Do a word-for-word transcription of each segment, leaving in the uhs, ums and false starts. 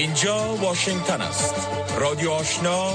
اینجا واشنگتن است. رادیو آشنا،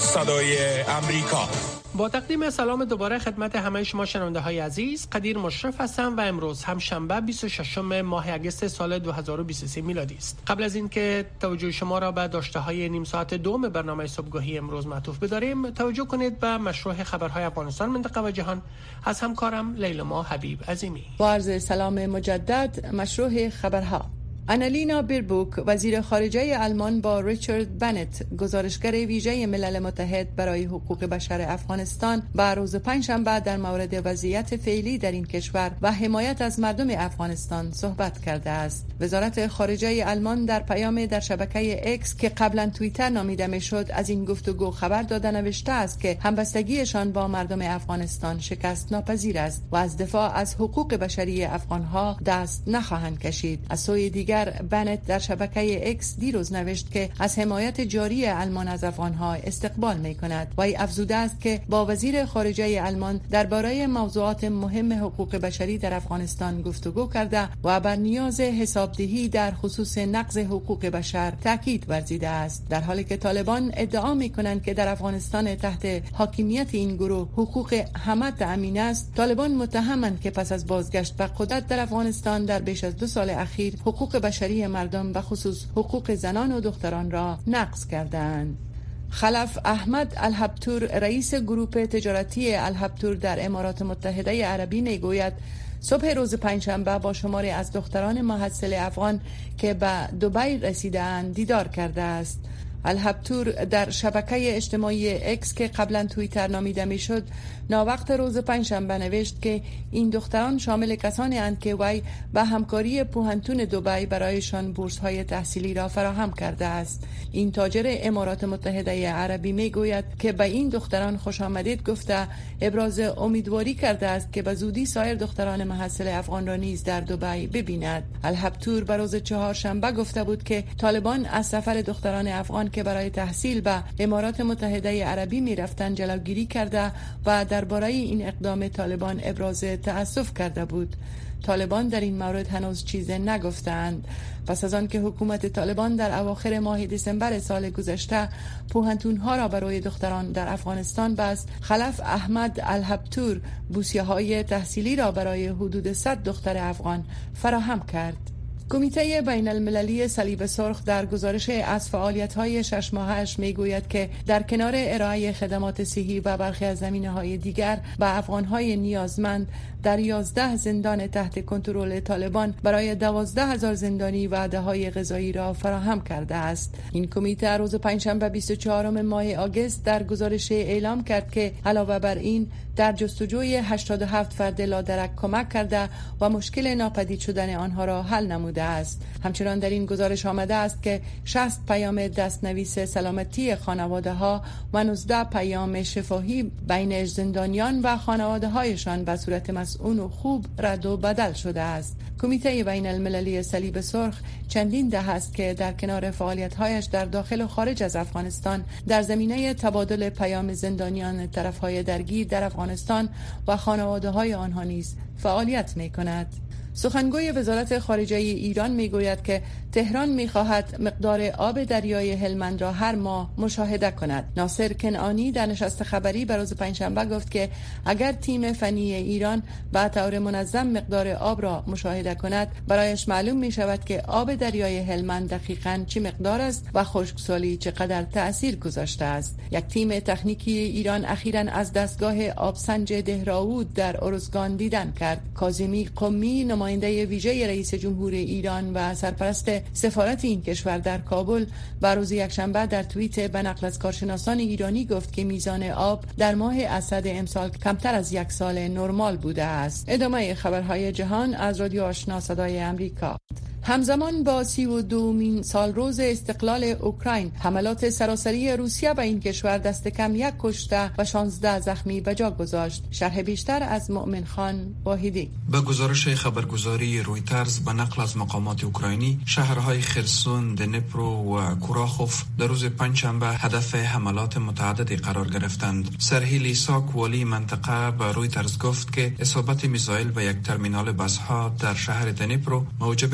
صدای امریکا. با تقدیم سلام دوباره خدمت همه شما شنونده های عزیز، قدیر مشرف هستم و امروز هم شنبه بیست و ششم ماه اگست سال دو هزار و بیست و سه میلادی است. قبل از اینکه توجه شما را به داشته های نیم ساعت دوم برنامه صبحگاهی امروز معطوف بداریم، توجه کنید به مشروع خبرهای افغانستان، منطقه و جهان از همکارم لیلما حبیب عظیمی. با عرض سلام مجدد. مشروع خبرها: آنالینا بیربوک وزیر خارجه آلمان با ریچارد بنت گزارشگر ویژه ملل متحد برای حقوق بشر افغانستان با روز پنجشنبه در مورد وضعیت فعلی در این کشور و حمایت از مردم افغانستان صحبت کرده است. وزارت خارجه آلمان در پیام در شبکه اکس که قبلا توییتر نامیده میشد از این گفتگو خبر داده نوشته است که همبستگیشان با مردم افغانستان شکست ناپذیر است و از دفاع از حقوق بشری افغانها دست نخواهند کشید. از سوی دیگر بنت در شبکه اکس دیروز نوشت که از حمایت جاری آلمان از افغانها استقبال می کند و افزوده است که با وزیر خارجه آلمان درباره موضوعات مهم حقوق بشری در افغانستان گفتگو کرده و بر نیاز حسابدهی در خصوص نقض حقوق بشر تاکید ورزیده است، در حالی که طالبان ادعا می کنند که در افغانستان تحت حاکمیت این گروه حقوق همه تأمین است. طالبان متهمند که پس از بازگشت به قدرت در افغانستان در بیش از دو سال اخیر حقوق بشری مردم و خصوص حقوق زنان و دختران را نقض کردند. خلف احمد الهبتور رئیس گروه تجارتی الهبتور در امارات متحده عربی میگوید صبح روز پنجشنبه با شماری از دختران محصل افغان که به دبی رسیدند دیدار کرده است. الهبتور در شبکه اجتماعی اکس که قبلا توییتر نامیده میشد ناوقت روز پنجشنبه نوشت که این دختران شامل کسانی اند که وی به همکاری پوهنتون دبی برایشان بورس های تحصیلی را فراهم کرده است. این تاجر امارات متحده عربی میگوید که به این دختران خوش آمدید گفته ابراز امیدواری کرده است که به زودی سایر دختران محصل افغان را نیز در دبی ببیند. الهبتور به روز چهارشنبه گفته بود که طالبان از سفر دختران افغان که برای تحصیل به امارات متحده عربی می رفتند جلوگیری کرده و درباره این اقدام طالبان ابراز تأسف کرده بود. طالبان در این مورد هنوز چیزی نگفتند. پس از آن که حکومت طالبان در اواخر ماه دسامبر سال گذشته پوهنتون‌ها را برای دختران در افغانستان بست، خلف احمد الهبتور بورسیه‌های تحصیلی را برای حدود صد دختر افغان فراهم کرد. کمیته بین المللی صلیب سرخ در گزارش از فعالیت‌های شش ماهه‌اش می‌گوید که در کنار ارائه خدمات صحی و برخی از زمینه‌های دیگر به افغان‌های نیازمند در یازده زندان تحت کنترل طالبان برای دوازده هزار زندانی وعده‌های غذایی را فراهم کرده است. این کمیته روز پنجشنبه بیست و چهارم ماه آگوست در گزارش اعلام کرد که علاوه بر این در جستجوی هشتاد و هفت فرد لادرک کمک کرده و مشکل ناپدید شدن آنها را حل نموده است. همچنان در این گزارش آمده است که شصت پیام دستنویس سلامتی خانواده ها و نوزده پیام شفاهی بین زندانیان و خانواده هایشان به صورت مسئول و خوب رد و بدل شده است. کمیته بین المللی صلیب سرخ چندین دهه است که در کنار فعالیت‌هایش در داخل و خارج از افغانستان در زمینه تبادل پیام زندانیان طرف‌های درگیر در افغانستان و خانواده‌های آنها نیز فعالیت می‌کند. سخنگوی وزارت خارجه ایران میگوید که تهران میخواهد مقدار آب دریای هلمند را هر ماه مشاهده کند. ناصر کنعانی در نشست خبری به روز پنجشنبه گفت که اگر تیم فنی ایران به طور منظم مقدار آب را مشاهده کند برایش معلوم می شود که آب دریای هلمند دقیقاً چه مقدار است و خشکسالی چقدر تأثیر گذاشته است. یک تیم تکنیکی ایران اخیراً از دستگاه آبسنج دهراود در ارزگان دیدن کرد. کاظمی قمی نماینده ویژه رئیس جمهور ایران و سرپرست سفارت این کشور در کابل بر روز یکشنبه در توییت به نقل از کارشناسان ایرانی گفت که میزان آب در ماه اسد امسال کمتر از یک سال نرمال بوده است. ادامه خبرهای جهان از رادیو آشنا صدای امریکا. همزمان با سی و دومین سال روز استقلال اوکراین، حملات سراسری روسیه به این کشور دست کم یک کشته و شانزده زخمی به جا گذاشت. شرح بیشتر از مؤمن خان واحدی. به گزارش خبرگزاری رویترز به نقل از مقامات اوکراینی، شهرهای خرسون، دنیپرو و کوراخوف در روز پنجشنبه هدف حملات متعددی قرار گرفتند. سرهی لیساک والی منطقه به رویترز گفت که اصابت میزایل به یک ترمینال بسها در شهر دنیپرو موجب جراحت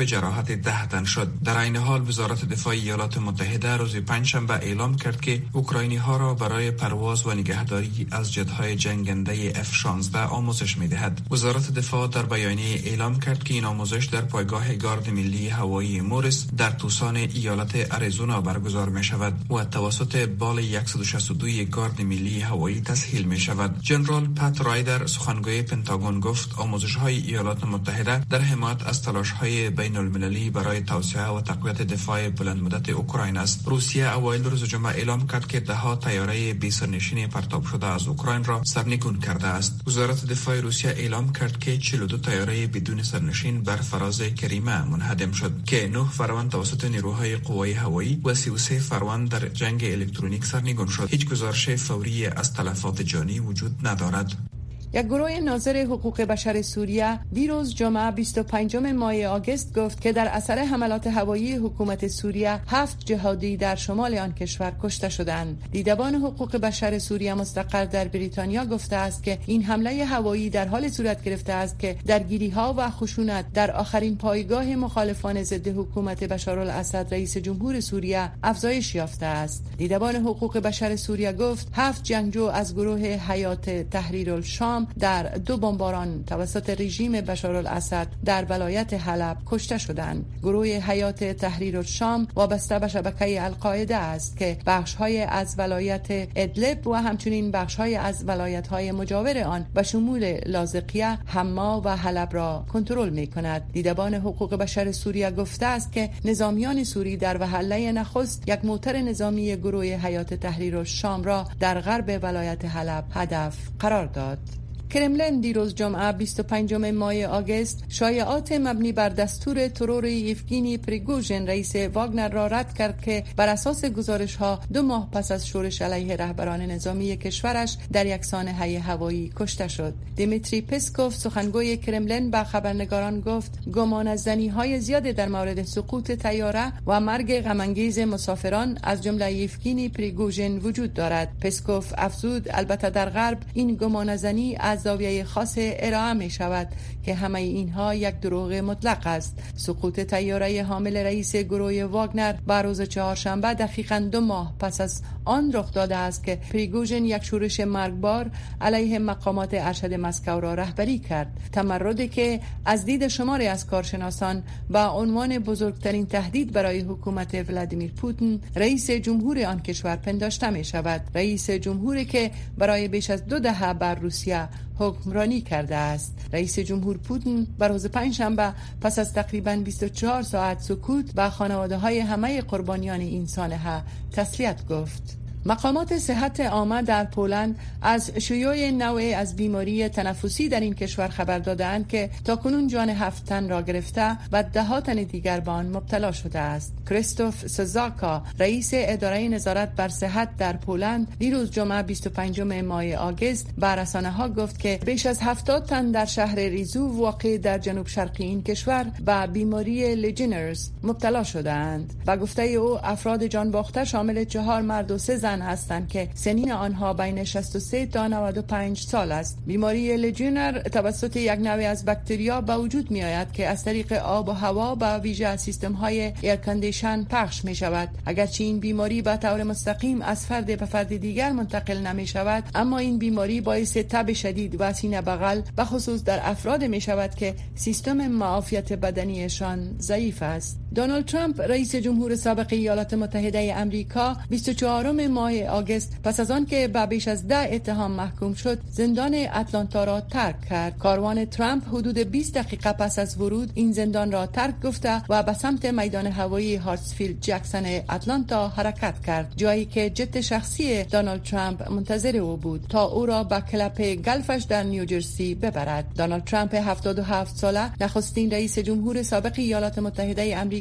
ساعت ده تن شد. در این حال وزارت دفاع ایالات متحده روز پنجشنبه اعلام کرد که اوکراینی ها را برای پرواز و نگهداری از جت‌های جنگنده اف شانزده آموزش می‌دهد. وزارت دفاع در بیانیه اعلام کرد که این آموزش در پایگاه گارد ملی هوایی موریس در توسان ایالت اریزونا برگزار می‌شود و توسط بال صد و شصت و دو گارد ملی هوایی تسهیل می‌شود. ژنرال پات رایدر سخنگوی پنتاگون گفت آموزش‌های ایالات متحده در حمایت از تلاش‌های بین‌المللی برای توسعه و تقویت دفاع بلند مدت اوکراین است. روسیه اوایل روز جمعه اعلام کرد که ده طیاره بی سرنشین پرتاب شده از اوکراین را سرنگون کرده است. وزارت دفاع روسیه اعلام کرد که چهل و دو طیاره بدون سرنشین بر فراز کریمه منهدم شد که نه فرمان توسط نیروهای قوای هوایی و سی و سه فرمان در جنگ الکترونیک سرنگون شد. هیچ گزارش فوری از تلفات جانی وجود ندارد. یک گروه ناظر حقوق بشر سوریه دیروز جمعه بیست و پنجم ماه آگوست گفت که در اثر حملات هوایی حکومت سوریه هفت جهادی در شمال آن کشور کشته شدند. دیدبان حقوق بشر سوریه مستقر در بریتانیا گفته است که این حمله هوایی در حال صورت گرفته است که درگیری‌ها و خشونت در آخرین پایگاه مخالفان ضد حکومت بشارالاسد رئیس جمهور سوریه افزایش یافته است. دیدبان حقوق بشر سوریه گفت هفت جنگجو از گروه حیات تحریر الشام در دو بمباران توسط رژیم بشارالاسد در ولایت حلب کشته شدند. گروه حیات تحریر الشام وابسته به شبکه القاعده است که بخش‌های از ولایت ادلب و همچنین بخش‌های از ولایت‌های مجاور آن به شمول لاذقیه، حما و حلب را کنترل می‌کند. دیدبان حقوق بشر سوریه گفته است که نظامیان سوری در وهله نخست یک موتر نظامی گروه حیات تحریر الشام را در غرب ولایت حلب هدف قرار داد. کرملین دیروز جمعه بیست و پنجم ماه آگوست شایعات مبنی بر دستور ترور یفگینی پریگوژن رئیس واگنر را رد کرد که بر اساس گزارش‌ها دو ماه پس از شورش علیه رهبران نظامی کشورش در یک سانحه هوایی کشته شد. دیمیتری پسکوف سخنگوی کرملین به خبرنگاران گفت گمان از زنی‌های زیاد در مورد سقوط طیاره و مرگ غم‌انگیز مسافران از جمله یفگینی پریگوژن وجود دارد. پسکوف افزود البته در غرب این گمان زنی از زاویه خاص ارائه می شود که همه اینها یک دروغ مطلق است. سقوط طیاره حامل رئیس گروه واگنر بر روز چهارشنبه دقیقاً دو ماه پس از آن رخ داده است که پریگوژن یک شورش مرگبار علیه مقامات ارشد مسکو را رهبری کرد. تمردی که از دید شماری از کارشناسان با عنوان بزرگترین تهدید برای حکومت ولادیمیر پوتین رئیس جمهور آن کشور پنداشته می شود. رئیس جمهوری که برای بیش از دو دهه بر روسیه حکمرانی کرده است. رئیس جمهور پوتین بر روز پنجشنبه پس از تقریباً بیست و چهار ساعت سکوت به خانواده‌های همه قربانیان این سانحه تسلیت گفت. مقامات صحت عامه در پولند از شیوع نوعی از بیماری تنفسی در این کشور خبر دادند که تاکنون جان هفت تن را گرفته و ده ها تن دیگر به آن مبتلا شده است. کریستوف سزاکا رئیس اداره نظارت بر صحت در پولند دیروز جمعه بیست و پنجم ماه آگوست به رسانه‌ها گفت که بیش از هفتاد تن در شهر ریزو واقع در جنوب شرقی این کشور به بیماری لژنرز مبتلا شدند. و گفته او افراد جان باخته شامل چهار مرد و سه زن هستند که سنین آنها بین شصت و سه تا نود و پنج سال است. بیماری لژنر توسط یک نوع از باکتریا به وجود می آید که از طریق آب و هوا به ویژه سیستم های ایر کاندیشن پخش می شود. اگرچه این بیماری به طور مستقیم از فرد به فرد دیگر منتقل نمی شود، اما این بیماری باعث تب شدید و سینه بغل به خصوص در افراد می شود که سیستم معافیت بدنیشان ضعیف است. دونالد ترامپ رئیس جمهور سابق ایالات متحده آمریکا بیست و چهارم ماه آگوست پس از آن که به بیش از ده اتهام محکوم شد زندان اتلانتا را ترک کرد. کاروان ترامپ حدود بیست دقیقه پس از ورود این زندان را ترک گفته و به سمت میدان هوایی هارتسفیلد جکسون اتلانتا حرکت کرد، جایی که جت شخصی دونالد ترامپ منتظر او بود تا او را به کلب گلفش در نیوجرسی ببرد. دونالد ترامپ هفتاد و هفت ساله نخستین رئیس جمهور سابق ایالات متحده آمریکا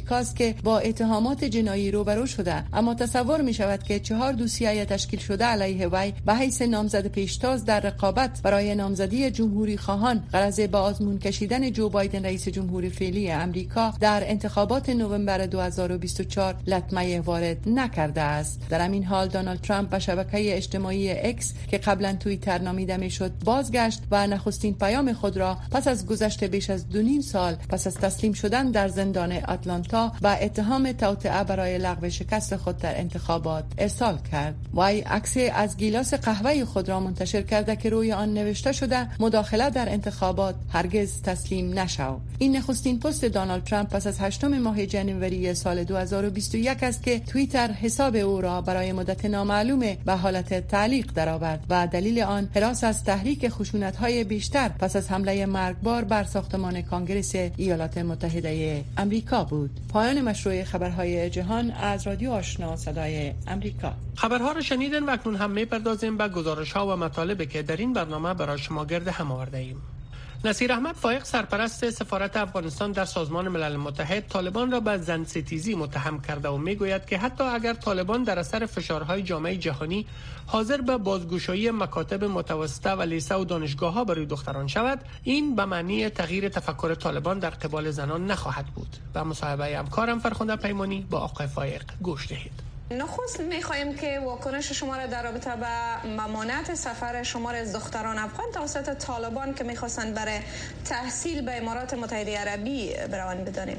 آمریکاست که با اتهامات جنایی روبرو شده، اما تصور می شود که چهار دوسیه تشکیل شده علیه وی به حیث نامزد پیشتاز در رقابت برای نامزدی جمهوری خواهان غرض با آزمون کشیدن جو بایدن رئیس جمهور فعلی امریکا در انتخابات نوامبر دو هزار و بیست و چهار لطمه وارد نکرده است. در همین حال دونالد ترامپ به شبکه اجتماعی اکس که قبلا توییتر نامیده میشد بازگشت و نخستین پیام خود را پس از گذشت بیش از دو نیم سال پس از تسلیم شدن در زندان آتلانتا به اتهام توطئه برای لغو شکست خود در انتخابات ارسال کرد. وی عکس از گیلاس قهوه خود را منتشر کرده که روی آن نوشته شده مداخله در انتخابات هرگز تسلیم نشو. این نخستین پست دونالد ترامپ پس از هشتم ماه جنوری سال دو هزار و بیست و یک است که توییتر حساب او را برای مدت نامعلوم به حالت تعلیق درآورد و دلیل آن حراس از تحریک خشونت‌های بیشتر پس از حمله مرگبار بر ساختمان کانگرس ایالات متحده امریکا بود. پایان مشروع خبرهای جهان از رادیو آشنا صدای امریکا. خبرها را شنیدن و اکنون هم می‌پردازیم به گزارش‌ها و مطالبی که در این برنامه برای شما گرد هم آورده‌ایم. نصیر احمد فائق سرپرست سفارت افغانستان در سازمان ملل متحد طالبان را به زن ستیزی متهم کرده و میگوید که حتی اگر طالبان در اثر فشارهای جامعه جهانی حاضر به بازگشایی مکاتب متوسطه و لیسه و دانشگاه‌ها برای دختران شود، این به معنی تغییر تفکر طالبان در قبال زنان نخواهد بود. و مصاحبه همکارم فرخنده پیمانی با آقای فائق گوش دهید. نخست می‌خواهیم که واکنش شما را در رابطه به ممانعت سفر شمار از دختران افغان توسط طالبان که می‌خواستند برای تحصیل به امارات متحده عربی بروند بدانیم.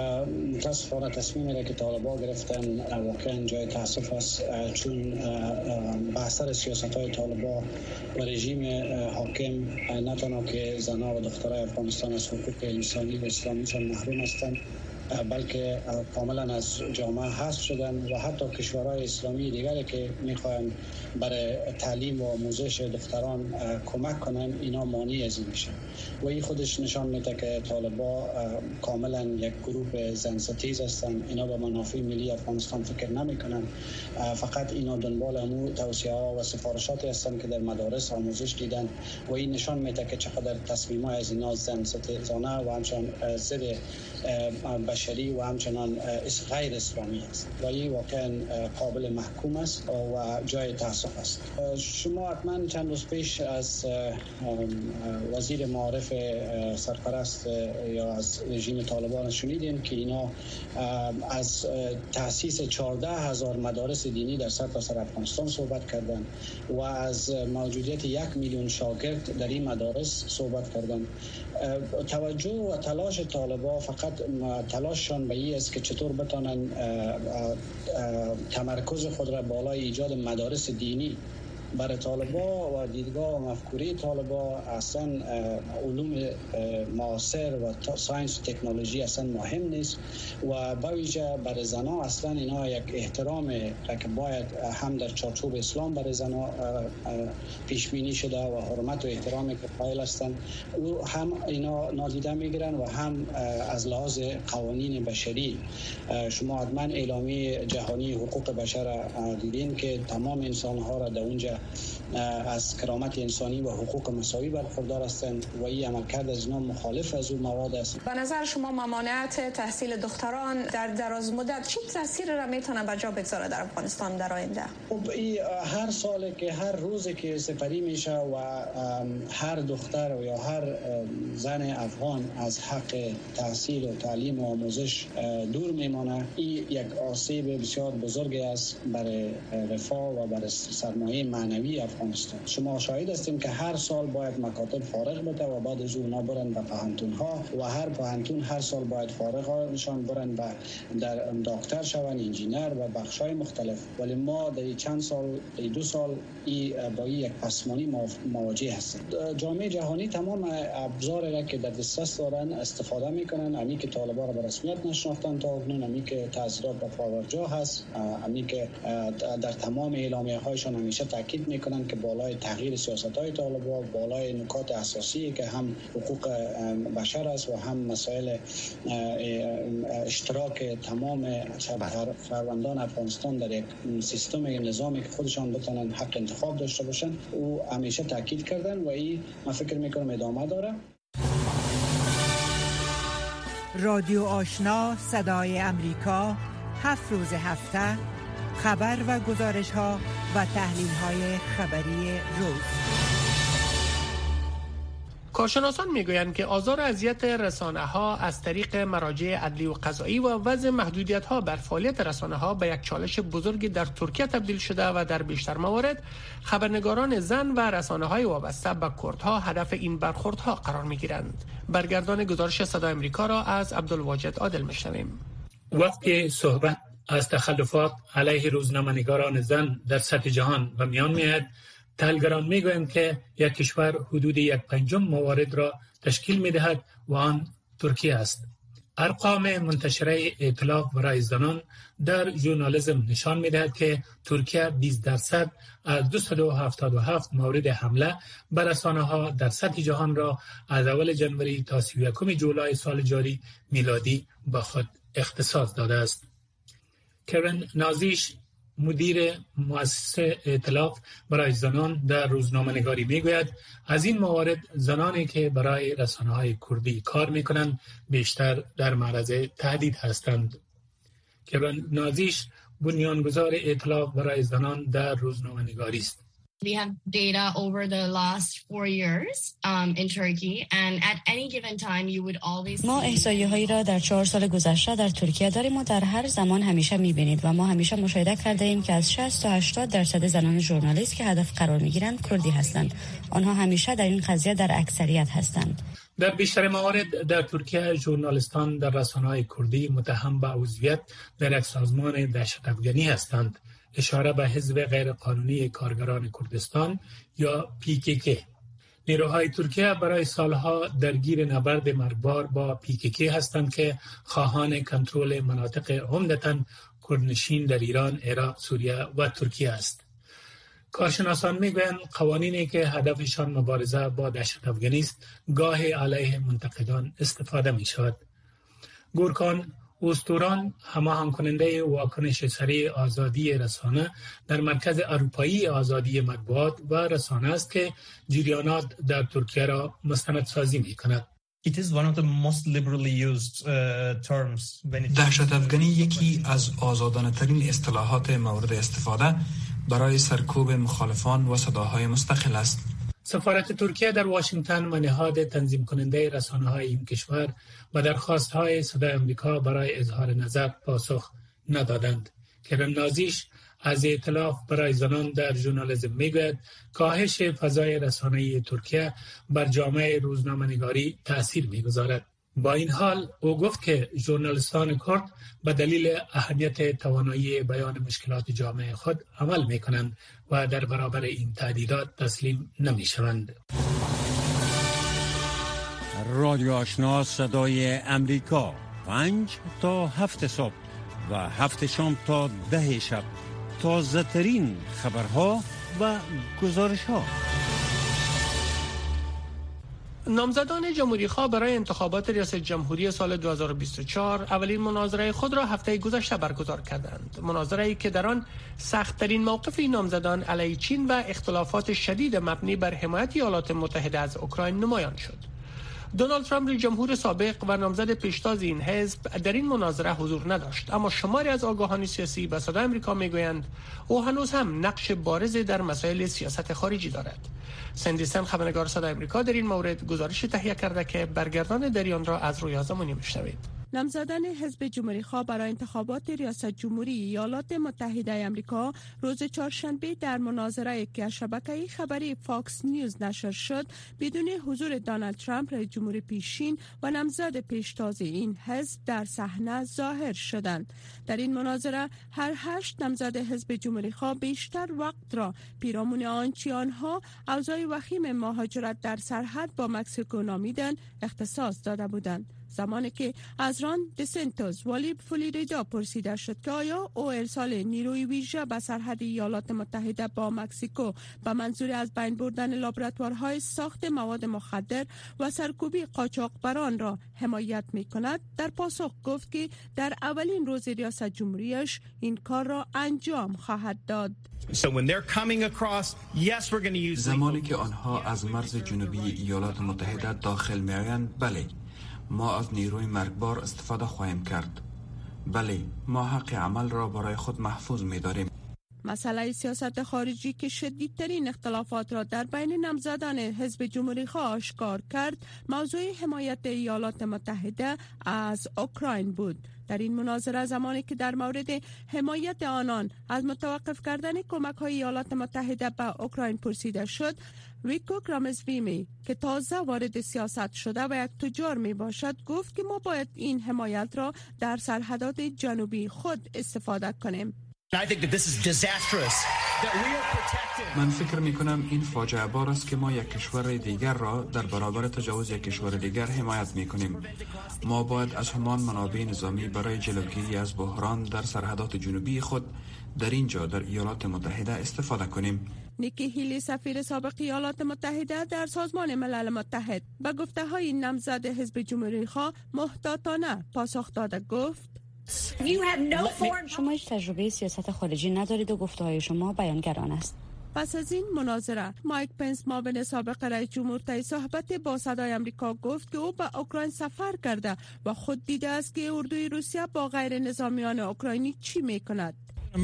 متاسفانه تصمیمی را که طالبان گرفتن واقعا جای تاسف است، چون به اثر سیاست‌های طالبان و رژیم حاکم نه تنها که زنان و دختران افغانستان از حقوق انسانی و اسلامیشان محروم هستند، بلکه کاملا از جامعه حذف شدن و حتی کشورهای اسلامی دیگری که میخواهند برای تعلیم و آموزش دختران کمک کنند اینا مانع از این میشن و این خودش نشان میده که طالبان کاملا یک گروه زن ستیز هستند. اینا به منافع ملی افغانستان فکر نمیکنن، فقط اینا دنبال امور توصیه ها و سفارشاتی هستند که در مدارس آموزش دیدن و این نشان میده که چقدر تصمیم‌های از اینا زن ستیزانه و همچنان ضد بشری و همچنان غیر اسلامی است و این واقعا قابل محکوم است و جای تاسف است. شما حتما چند روز پیش از وزیر معارف سرپرست یا از رژیم طالبان شنیدیم که اینا از تأسیس چهارده هزار مدارس دینی در سرتاسر افغانستان صحبت کردند و از موجودیت یک میلیون شاگرد در این مدارس صحبت کردند. توجه و تلاش طالبان فقط تلاششان به این است که چطور بتانن تمرکز خود را بالای ایجاد مدارس دینی. برای طالبان و دیدگاه و مفکوره طالبان اصلا علوم معاصر و ساینس و تکنولوژی اصلا مهم نیست و با ویژه برای زنان اصلا اینا یک احترام که باید هم در چارچوب اسلام برای زنان پیش بینی شده و حرمت و احترامی که قائل هستند او هم اینا نادیده میگیرن و هم از لحاظ قوانین بشری. شما حتما اعلامیه جهانی حقوق بشر دیدین که تمام انسان ها را در اونجا از کرامت انسانی و حقوق مساوی برخوردار هستند و این عملکرد از اینا مخالف از اون مواد است. به نظر شما ممانعت تحصیل دختران در دراز مدت چه تاثیری را میتونه به جا بگذاره در افغانستان در آینده؟ خب هر سال که هر روزی که سپری میشه و هر دختر و یا هر زن افغان از حق تحصیل و تعلیم و آموزش دور میمانه، این یک آسیب بسیار بزرگی است برای رفاه و برای سرمایه معنوی افغانستان. شما شاهد هستیم که هر سال باید مکاتب فارغ بده و بعد از اون برن به پهنتون ها و هر پهنتون هر سال باید فارغ نشان برن به در دکتر شون، انجینر و بخشای مختلف. ولی ما در چند سال در دو سال ای با یک پسمانی مواجه هستیم. جامعه جهانی تمام ابزاری را که در دسترس دارن استفاده میکنن، امی که طالبان را به رسمیت نشناختن تا اکنون، امی که تاثیرات به پاورجا هست، امی که در تمام اعلامیه هایشان همیشه تاکید میکنن که بالای تغییر سیاست های طالبان، بالای نکات اساسی که هم حقوق بشر است و هم مسائل اشتراک تمام شهروندان افغانستان در یک سیستم نظامی که خودشان بتونن حق انتخاب داشته باشن، او همیشه تاکید کردن و این من فکر میکنم ادامه داره. رادیو آشنا صدای امریکا، هفت روز هفته خبر و گزارش ها و تحلیل های خبری روز. کارشناسان میگویند که آزار و اذیت رسانه ها از طریق مراجع عدلی و قضایی و وضع محدودیت ها بر فعالیت رسانه ها به یک چالش بزرگی در ترکیه تبدیل شده و در بیشتر موارد خبرنگاران زن و رسانه های وابسته به کردها هدف این برخوردها قرار می گیرند. برگردان گزارش صدای امریکا را از عبدالواجد عادل میشنویم. وقتی صحبت از تخلفات علیه روزنامه‌نگاران زن در سطح جهان و میان میاد، تحلیلگران میگویند که یک کشور حدود یک پنجم موارد را تشکیل میدهد و آن ترکیه است. ارقام منتشره ائتلاف برای زنان در ژورنالیسم نشان میدهد که ترکیه بیست درصد از دویست و هفتاد و هفت مورد حمله بر رسانه‌ها در سطح جهان را از اول جنوری تا سی و یکم جولای سال جاری میلادی با خود اختصاص داده است. کرن نازیش، مدیر مؤسسه ائتلاف برای زنان در روزنامه‌نگاری میگوید از این موارد زنانی که برای رسانه‌های کردی کار میکنند بیشتر در معرض تهدید هستند. کرن نازیش بنیانگذار ائتلاف برای زنان در روزنامه‌نگاری است. We have data over the last four years um, in Turkey, and at any given time you would always. ما احصایه هایی را در چهار سال گذشته در ترکیه داریم و در هر زمان همیشه می‌بینید و ما همیشه مشاهده کرده ایم که از شصت تا هشتاد درصد زنان ژورنالیست که هدف قرار می‌گیرند کردی هستند. آنها همیشه در این قضیه در اکثریت هستند. در بیشتر موارد در ترکیه ژورنالیستان در رسانه‌های کردی متهم به عضویت در یک سازمان دهشت‌افکنی هستند. اشاره به حزب غیرقانونی کارگران کردستان یا پی کی کی. نیروهای ترکیه برای سالها درگیر نبرد مرگبار با پی کی کی هستند که خواهان کنترل مناطق عمدتاً کردنشین در ایران، عراق، سوریه و ترکیه است. کارشناسان میگویند قوانینی که هدفشان مبارزه با دهشت‌افکنی است گاهی علیه منتقدان استفاده می شود. گورکان اوستوران، هماهنگ کننده واکنش سریع آزادی رسانه در مرکز اروپایی آزادی مطبوعات و رسانه است که جریانات در ترکیه را مستندسازی می‌کند. دهشت‌افکنی یکی از آزادانه ترین اصطلاحات مورد استفاده برای سرکوب مخالفان و صداهای مستقل است. سفارت ترکیه در واشنگتن و نهاد تنظیم کننده رسانه‌های این کشور و درخواست‌های صدای آمریکا برای اظهار نظر پاسخ ندادند. کرن نازیش از ائتلاف برای زنان در ژورنالیسم میگوید کاهش فضای رسانه‌ای ترکیه بر جامعه روزنامه‌نگاری تأثیر می‌گذارد. با این حال او گفت که ژورنالیستان کرد به دلیل اهمیت توانایی بیان مشکلات جامعه خود عمل می‌کنند و در برابر این تهدیدات تسلیم نمی‌شوند. رادیو آشنا صدای امریکا، پنج تا هفت صبح و هفت شام تا ده شب، تازه ترین خبرها و گزارش ها. نامزدان جمهوری‌خواه برای انتخابات ریاست جمهوری سال دو هزار و بیست و چهار اولین مناظره خود را هفته گذشته برگزار کردند. مناظره‌ای که در آن سخت‌ترین موقف این نامزدان علیه چین و اختلافات شدید مبنی بر حمایت ایالات متحده از اوکراین نمایان شد. دونالد ترامپ رئیس جمهور سابق و نامزد پیشتاز این حزب در این مناظره حضور نداشت، اما شماری از آگاهان سیاسی به صدای آمریکا میگویند او هنوز هم نقش بارزی در مسائل سیاست خارجی دارد. سندیسن، خبرنگار صدای آمریکا، در این مورد گزارش تهیه کرده که برگردان دریان را از روی آزمونی میشنوید. نامزدان حزب جمهوری‌خواه برای انتخابات ریاست جمهوری ایالات متحده آمریکا روز چهارشنبه در مناظره که از شبکه خبری فاکس نیوز نشر شد بدون حضور دونالد ترامپ رئیس جمهور پیشین و نامزد پیشتاز این حزب در صحنه ظاهر شدند. در این مناظره هر هشت نامزد حزب جمهوری‌خواه بیشتر وقت را پیرامون آنچه آنها اوضاع وخیم مهاجرت در سرحد با مکزیکو نامیدند اختصاص داده بودند. زمانی که از ران دسنتوس والی فلوریدا پرسیده شد که آیا او ارسال نیروی ویژه به سرحد ایالات متحده با مکزیکو به منظور از بین بردن لابراتوارهای ساخت مواد مخدر و سرکوبی قاچاقبران را حمایت می کند، در پاسخ گفت که در اولین روز ریاست جمهوریش این کار را انجام خواهد داد. زمانی که آنها از مرز جنوبی ایالات متحده داخل می آیند، بله، ما از نیروی مرگبار استفاده خواهیم کرد. بله، ما حق عمل را برای خود محفوظ می داریم. مسئله سیاست خارجی که شدیدترین اختلافات را در بین نامزدان حزب جمهوری خواه آشکار کرد، موضوع حمایت ایالات متحده از اوکراین بود. در این مناظره زمانی که در مورد حمایت آنان از متوقف کردن کمک های ایالات متحده به اوکراین پرسیده شد، ریکو کرامزویمی که تازه وارد سیاست شده و یک تجار می باشد گفت که ما باید این حمایت را در سرحدات جنوبی خود استفاده کنیم. من فکر می کنم این فاجعه بار است که ما یک کشور دیگر را در برابر تجاوز یک کشور دیگر حمایت می کنیم. ما باید از همان منابع نظامی برای جلوگیری از بحران در سرحدات جنوبی خود در اینجا در ایالات متحده استفاده کنیم. نیکی هیلی سفیر سابق ایالات متحده در سازمان ملل متحد به گفته های نامزد حزب جمهوری خواه محتاطانه پاسخ داده گفت: شما هیچ تجربه سیاست خارجی ندارید و گفته‌های شما بیانگرانه است. پس از این مناظره، مایک پنس معاون سابق رئیس جمهور طی صحبت با صدای آمریکا گفت که او به اوکراین سفر کرده و خود دیده است که اردوی روسیه با غیر نظامیان اوکراینی چی میکند.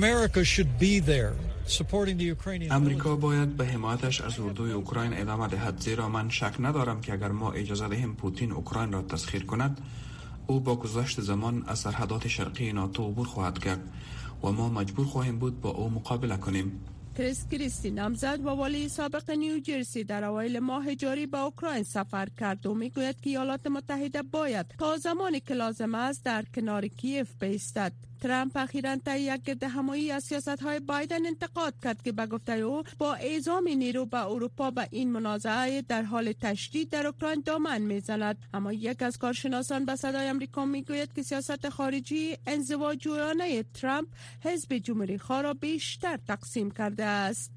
امریکا باید به حمایتش از اردوی اوکراین ادامه دهد، زیرا من شک ندارم که اگر ما اجازه دهیم پوتین اوکراین را تسخیر کند، او با گذشت زمان از سرحدات شرقی ناتو عبور خواهد کرد و ما مجبور خواهیم بود با او مقابله کنیم. کریس کریستی نامزد و والی سابق نیوجرسی در اوایل ماه جاری به اوکراین سفر کرد و میگوید که ایالات متحده باید تا زمانی که لازم است در کنار کیف بایستد. ترامپ اخیراً طی یک گردهمایی از سیاست‌های بایدن انتقاد کرد که به گفته او با اعزام نیرو به اروپا به این منازعه در حال تشدید در اوکراین دامن میزند. اما یک از کارشناسان به صدای آمریکا میگوید که سیاست خارجی انزواجویانه ترامپ حزب جمهوری خواه را بیشتر تقسیم کرده است.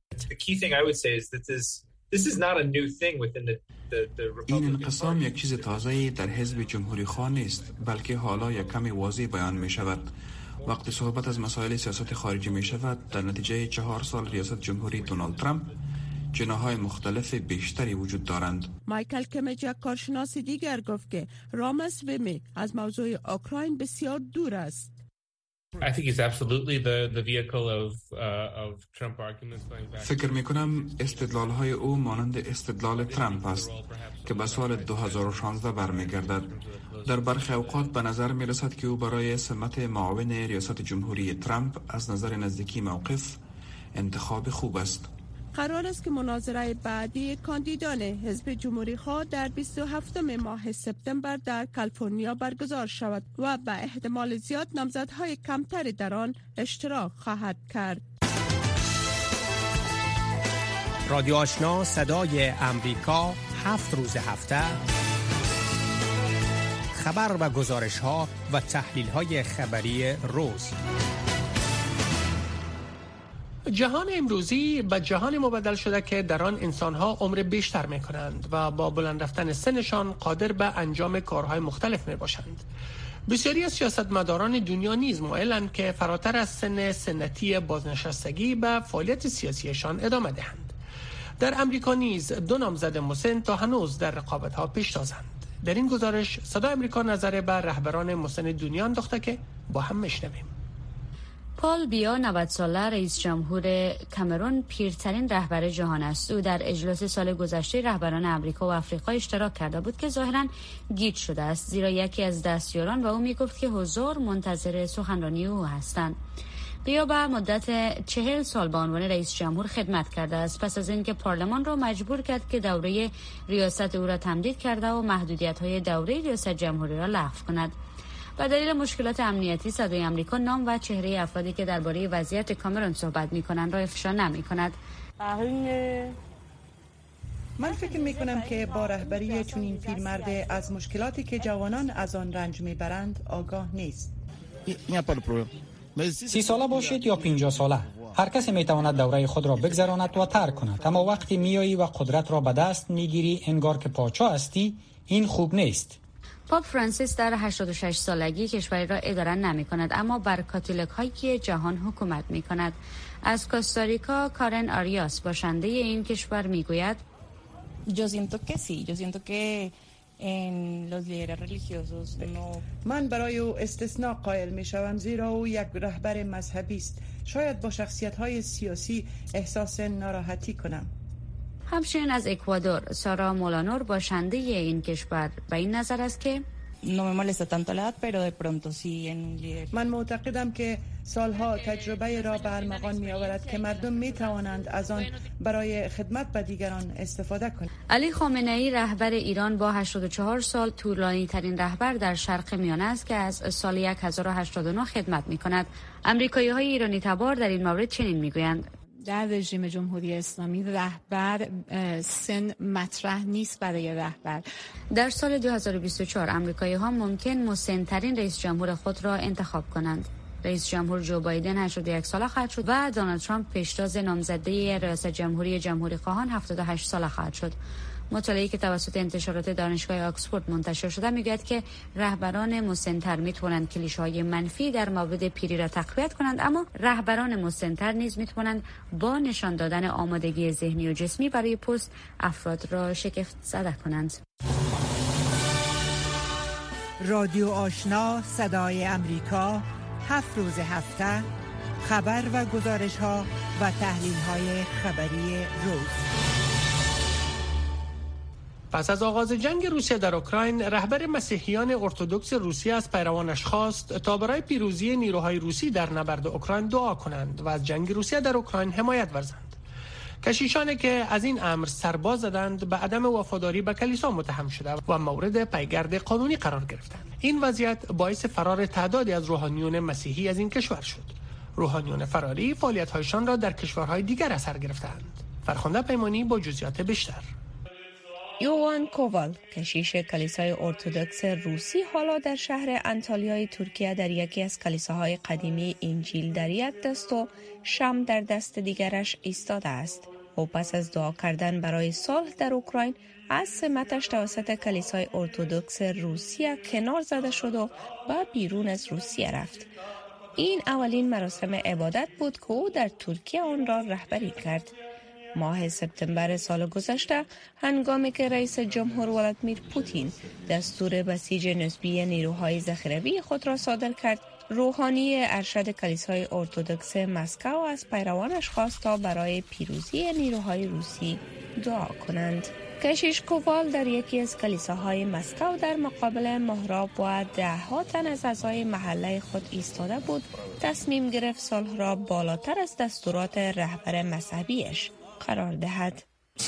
این انقسام یک چیز تازه‌ای در حزب جمهوری خواه نیست، بلکه حالا یک کمی واضح بیان می شود. وقتی صحبت از مسائل سیاست خارجی می شود، در نتیجه چهار سال ریاست جمهوری دونالد ترامپ، جناح‌های مختلف بیشتری وجود دارند. مایکل کمیج، یک کارشناس دیگر، گفت که رامسویمی از موضوع اوکراین بسیار دور است. فکر می کنم استدلال های او مانند استدلال ترامپ است که به سال دو هزار و شانزده برمیگردد. در برخی اوقات به نظر می رسد که او برای سمت معاون ریاست جمهوری ترامپ از نظر نزدیکی موقف انتخاب خوب است. قرار است که مناظره بعدی کاندیدان حزب جمهوری خواه در بیست و هفتم ماه سپتامبر در کالیفرنیا برگزار شود و به احتمال زیاد نامزدهای کمتری در آن اشتراک خواهد کرد. رادیو آشنا صدای امریکا، هفت روز هفته خبر و گزارش ها و تحلیل های خبری روز. جهان امروزی به جهان مبدل شده که در آن انسان‌ها عمر بیشتر می‌کنند و با بلند رفتن سنشان قادر به انجام کارهای مختلف می‌باشند. بسیاری از سیاستمداران دنیا نیز مایلند که فراتر از سن سنتی بازنشستگی به فعالیت سیاسیشان ادامه دهند. در امریکا نیز دو نامزد مسن تا هنوز در رقابت‌ها پیشتازند. در این گزارش صدای امریکا نظر به رهبران مسن دنیا انداخته که با هم میشنویم. پال بیا، نود ساله، رئیس جمهور کامرون، پیرترین رهبر جهان است. او در اجلاس سال گذشته رهبران امریکا و آفریقا اشتراک کرده بود که ظاهراً گیج شده است، زیرا یکی از دستیاران و او میگفت که حضار منتظر سخنرانی او هستند. بیا به مدت چهل سال به عنوان رئیس جمهور خدمت کرده است، پس از اینکه پارلمان را مجبور کرد که دوره ریاست او را تمدید کرده و محدودیت‌های دوره ریاست جمهوری را لغو کند. به دلیل مشکلات امنیتی صدای آمریکا نام و چهره افرادی که درباره وضعیت کامرون صحبت می‌کنند را افشا نمی‌کند. من فکر می‌کنم که با رهبری چنین پیرمرد از مشکلاتی که جوانان از آن رنج می‌برند آگاه نیست. سی ساله باشید یا پنجاه ساله، هر کسی می‌تواند دوره خود را بگذراند و ترک کند، اما وقتی میایی و قدرت را به دست می‌گیری انگار که پادشاه هستی، این خوب نیست. پاپ فرانسیس در هشتاد و شش سالگی کشوری را اداره نمی کند، اما بر کاتولیک های جهان حکومت می کند. از کوستاریکا کارن آریاس، باشنده این کشور، می گوید: من برای او استثناء قائل می شوم، زیرا او یک رهبر مذهبی است. شاید با شخصیت‌های سیاسی احساس ناراحتی کنم. همچنین از اکوادور سارا مولانور باشنده این کشور به این نظر است که من معتقدم که سالها تجربه را به ارمغان می آورد که مردم می توانند از آن برای خدمت به دیگران استفاده کنند. علی خامنه ای رهبر ایران با هشتاد و چهار سال طولانی ترین رهبر در شرق میانه است که از سال هزار و هشتاد و نه خدمت می کند. امریکایی های ایرانی تبار در این مورد چنین می گویند: در رژیم جمهوری اسلامی رهبر سن مطرح نیست برای رهبر. در سال دو هزار و بیست و چهار امریکایی ها ممکن مسن‌ترین رئیس جمهور خود را انتخاب کنند. رئیس جمهور جو بایدن هشتاد و یک ساله خواهد شد و دونالد ترامپ پیشتاز نامزدی ریاست جمهوری جمهوری خواهان هفتاد و هشت ساله خواهد شد. مطالعه‌ای که توسط انتشارات دانشگاه آکسفورد منتشر شده میگوید که رهبران مسن‌تر میتوانند کلیشه‌های منفی در مورد پیری را تقویت کنند، اما رهبران مسن‌تر نیز میتوانند با نشان دادن آمادگی ذهنی و جسمی برای پست افراد را شگفت زده کنند. رادیو آشنا صدای امریکا، هفت روز هفته خبر و گزارش ها و تحلیل های خبری روز. پس از آغاز جنگ روسیه در اوکراین، رهبر مسیحیان ارتدوکس روسیه از پیروانش خواست تا برای پیروزی نیروهای روسی در نبرد اوکراین دعا کنند و از جنگ روسیه در اوکراین حمایت ورزند. کشیشانی که از این امر سرباز زدند به عدم وفاداری به کلیسا متهم شده و مورد پیگرد قانونی قرار گرفتند. این وضعیت باعث فرار تعدادی از روحانیون مسیحی از این کشور شد. روحانیون فراری فعالیت‌هایشان را در کشورهای دیگر اثر گرفتند. فرخنده پیمانی با جزئیات بیشتر. یوان کووال، کشیش کلیسای ارتدوکس روسی، حالا در شهر انتالیای ترکیه در یکی از کلیساهای قدیمی انجیل در یک دست و شم در دست دیگرش ایستاده است. او پس از دعا کردن برای صلح در اوکراین از سمتش توسط کلیسای ارتدوکس روسیه کنار زده شد و به بیرون از روسیه رفت. این اولین مراسم عبادت بود که او در ترکیه آن را رهبری کرد. ماه سپتامبر سال گذشته، هنگامی که رئیس جمهور ولادیمیر پوتین دستور بسیج نسبی نیروهای ذخیروی خود را صادر کرد، روحانی ارشد کلیسای ارتدوکس مسکو از پیروانش خواست تا برای پیروزی نیروهای روسی دعا کنند. کشیش کووال در یکی از کلیساهای مسکو در مقابل محراب و ده ها تن از اعضای محله خود ایستاده بود، تصمیم گرفت صلح را بالاتر از دستورات رهبر مذهبیش قرار دهد.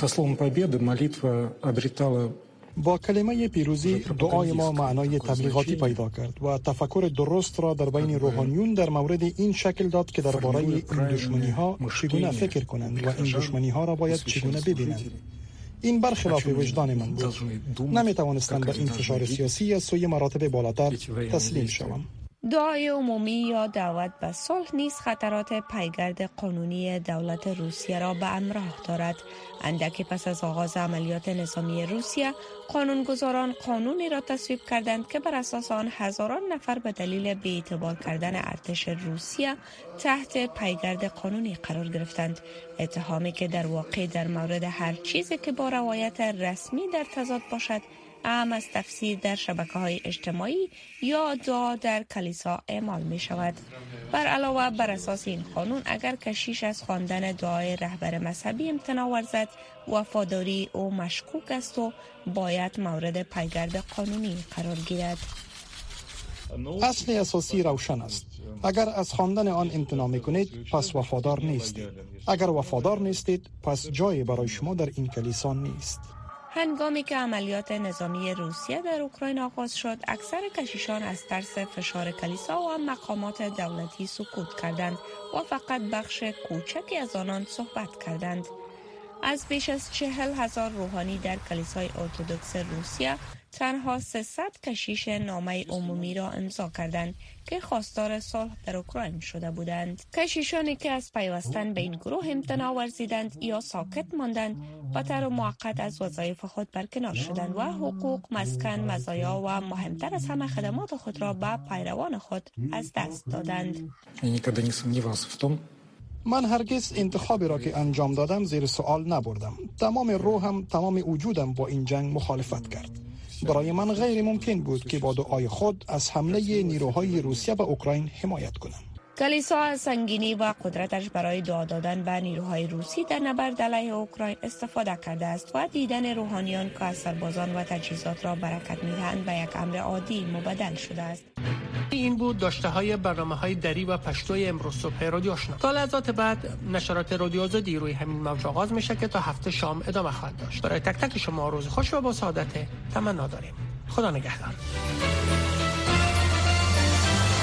با کلمه پیروزی دعای ما معنای تبلیغاتی پیدا کرد و تفکر درست را در بین روحانیون در مورد این شکل داد که درباره این دشمنی ها چگونه فکر کنند و این دشمنی ها را باید چگونه ببینند. این برخلاف وجدان من بود. نمی توانستم به این فشار سیاسی از سوی مراتب بالاتر تسلیم شوم. دعای عمومی یا دعوت به صلح نیز خطرات پیگرد قانونی دولت روسیه را به همراه دارد. اندکی پس از آغاز عملیات نظامی روسیه، قانونگذاران قانونی را تصویب کردند که بر اساس آن هزاران نفر به دلیل بی‌اعتبار کردن ارتش روسیه تحت پیگرد قانونی قرار گرفتند. اتهامی که در واقع در مورد هر چیزی که با روایت رسمی در تضاد باشد، اهم از تفسیر در شبکه‌های اجتماعی یا دعا در کلیسا اعمال می شود. بر علاوه بر اساس این قانون، اگر کشیش از خواندن دعای رهبر مذهبی امتناع ورزد، وفاداری او مشکوک است و باید مورد پیگرد قانونی قرار گیرد. اصل اساسی روشن است. اگر از خواندن آن امتناع میکنید، پس وفادار نیستید. اگر وفادار نیستید، پس جایی برای شما در این کلیسا نیست. هنگامی که عملیات نظامی روسیه در اوکراین آغاز شد، اکثر کشیشان از ترس فشار کلیسا و مقامات دولتی سکوت کردند و فقط بخش کوچکی از آنان صحبت کردند. از بیش از چهل هزار روحانی در کلیسای ارتدوکس روسیه، تنها سیصد کشیش نامه عمومی را امضا کردند که خواستار صلح در اوکراین شده بودند. کشیشانی که از پیوستن به این گروه امتناع ورزیدند یا ساکت ماندند، به طور موقت از وظایف خود برکنار شدند و حقوق، مسکن، مزایا و مهمتر از همه خدمات خود را به پیروان خود از دست دادند. من هرگز انتخابی را که انجام دادم زیر سوال نبردم. تمام روحم، تمام وجودم با این جنگ مخالفت کرد. برای من غیر ممکن بود که با دعای خود از حمله نیروهای روسیه به اوکراین حمایت کنم. کلیسا از سنگینی و قدرتش برای دعا دادن به نیروهای روسی در نبرد علیه اوکراین استفاده کرده است و دیدن روحانیان که از سربازان و تجهیزات را برکت می‌دهند به یک امر عادی مبدل شده است. این بود داشته های برنامه های دری و پشتوی امروز صبح رادیو آشنا. تا لحظات بعد نشرات رادیو آزادی روی همین موج آغاز میشه که تا هفته شام ادامه خواهد داشت. برای تک تک شما روز خوش و با سعادت تمنا داریم. خدا نگهدار.